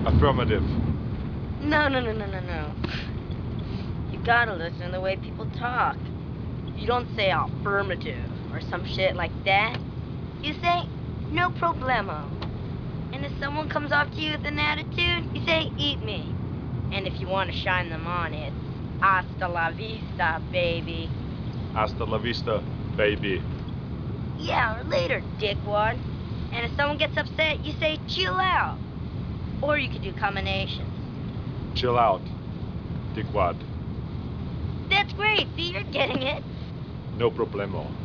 Affirmative. No. You gotta listen to the way people talk. You don't say affirmative or some shit like that. You say no problemo. And if someone comes up to you with an attitude, you say eat me. And if you want to shine them on, it's hasta la vista, baby. Hasta la vista, baby. Yeah, or later, dickwad. And if someone gets upset, you say chill out. Or you could do combinations. Chill out, dickwad. That's great, see, you're getting it. No problemo.